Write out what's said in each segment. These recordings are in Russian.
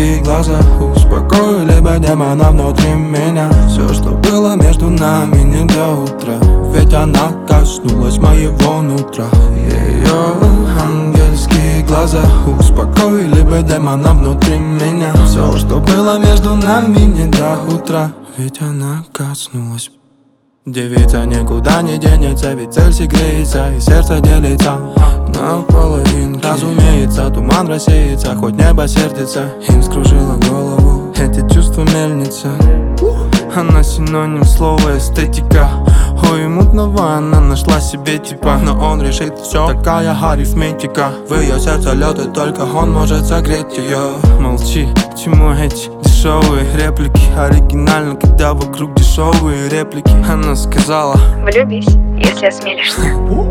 ангельские глаза успокоили бы демона внутри меня. Все, что было между нами, не до утра, ведь она коснулась моего нутра. Ее ангельские глаза успокоили бы демона внутри меня. Все, что было между нами, не до утра, ведь она коснулась. Девица никуда не денется, ведь цель согреется и сердце делится на половинки. Разумеется, туман рассеется, хоть небо сердится. Им скружила голову эти чувства мельница. Она синоним слова эстетика. Ой, мутного она нашла себе типа, но он решит все, такая арифметика. В ее сердце лед, и только он может согреть ее. Молчи, к чему эти дешевые реплики? Оригинально, когда вокруг дешевые реплики. Она сказала: влюбись, если осмелишься.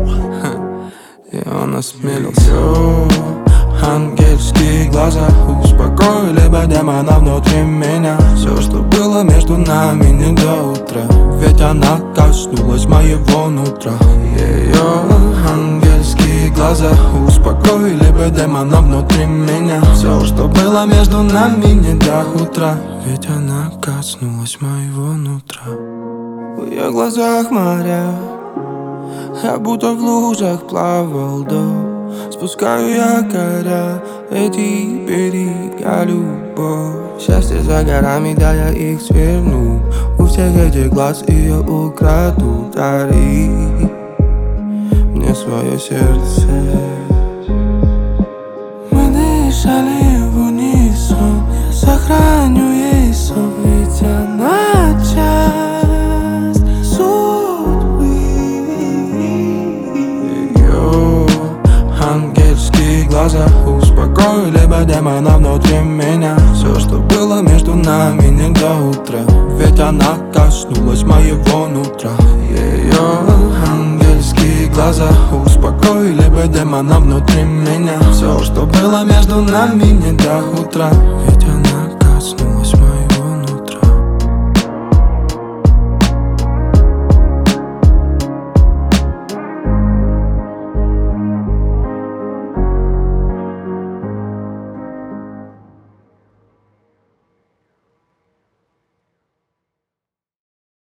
И он осмелился. Ангельские глаза успокоили бы демона внутри меня. Все, что было между нами, не до утра, ведь она коснулась моего нутра. Ее ангельские глаза успокоили бы демона внутри меня. Все, что было между нами, не до утра, ведь она коснулась моего нутра. В ее глазах моря, я будто в лужах плавал до. Спускаю якоря, эти берега, любовь. Счастье за горами, да я их сверну. У всех этих глаз ее украду. Дари мне свое сердце. Мы дышали в унисон, я сохраню ей сон, ведь она часть судьбы. Ангельские глаза успокоили бы демона внутри меня. Все, что было между нами, не до утра, ведь она коснулась моего нутра. Ее ангельские глаза успокоили бы демона внутри меня. Все, что было между нами, не до утра, ведь